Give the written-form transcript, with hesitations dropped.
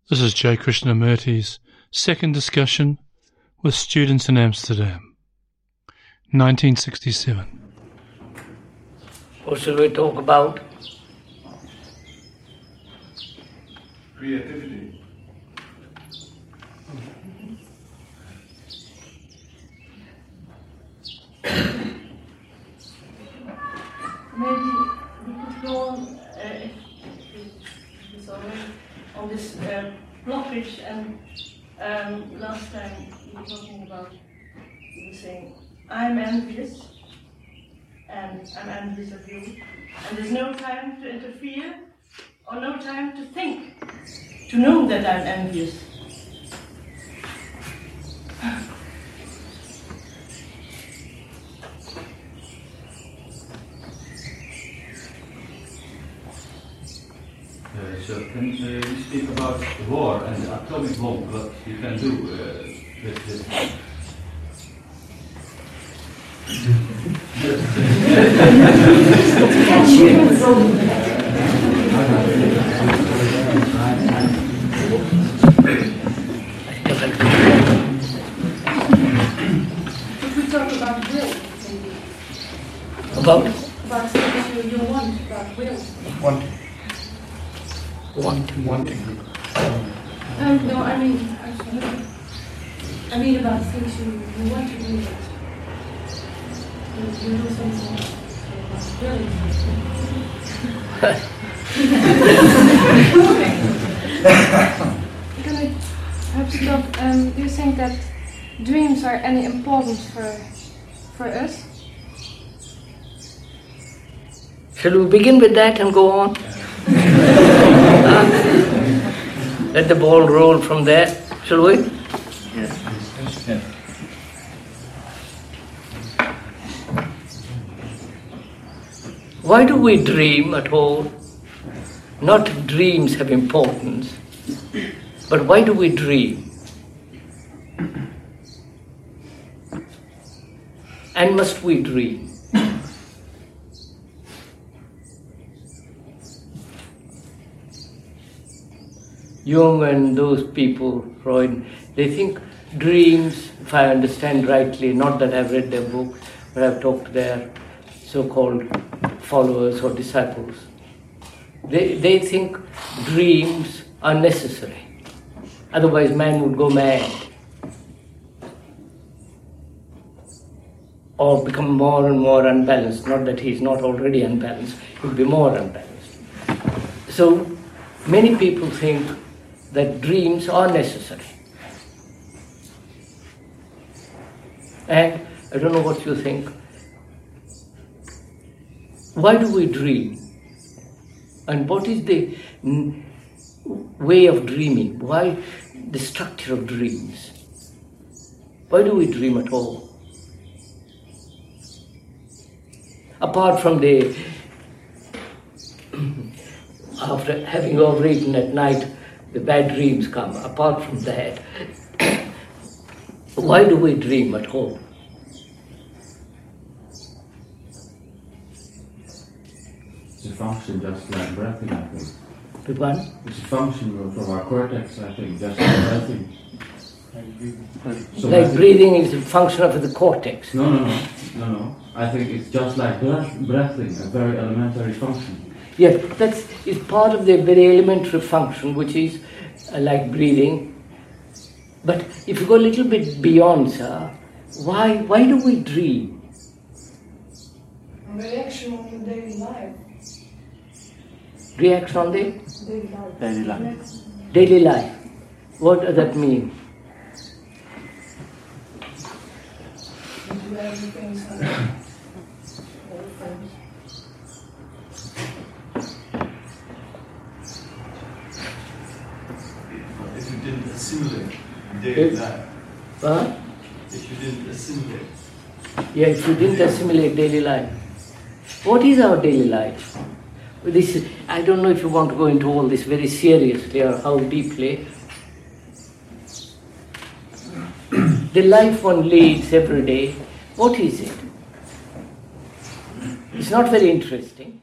This is J. Krishnamurti's second discussion with students in Amsterdam, 1967. What shall we talk about? Creativity. Maybe we could go on, on this blockage, and last time you were talking about, you were saying, I'm envious, and I'm envious of you, and there's no time to interfere, or no time to think, to know that I'm envious. So can you speak about war and the atomic bomb, what you can do with this? If we talk about will, maybe. About Things you want, about will. wanting. No, I mean about things you want to do, but you do something about willing Can I perhaps stop? Do you think that dreams are any importance for us? Shall we begin with that and go on? Let the ball roll from there, shall we? Yes. Why do we dream at all? Not dreams have importance, but why do we dream? And must we dream? Jung and those people, Freud, they think dreams, if I understand rightly, not that I've read their books, but I've talked to their so-called followers or disciples. They think dreams are necessary. Otherwise man would go mad or become more and more unbalanced. Not that he's not already unbalanced, he would be more unbalanced. So many people think that dreams are necessary. And I don't know what you think. Why do we dream? And what is the way of dreaming? Why the structure of dreams? Why do we dream at all? Apart from the, after having overeaten at night, the bad dreams come. Apart from that, why do we dream at all? It's a function just like breathing, I think. The one? It's a function from our cortex, I think, just like breathing. So Like breathing is a function of the cortex. No. I think it's just like breathing, a very elementary function. Yes, that is part of the very elementary function, which is like breathing. But if you go a little bit beyond, sir, why do we dream? Reaction on the daily life. Reaction on the Daily life. daily life. What does that mean? You do everything all the things. If you didn't assimilate daily life, if you didn't assimilate, Yeah, if you didn't assimilate daily life. What is our daily life? I don't know if you want to go into all this very seriously or how deeply. The life one leads every day, what is it? It's not very interesting.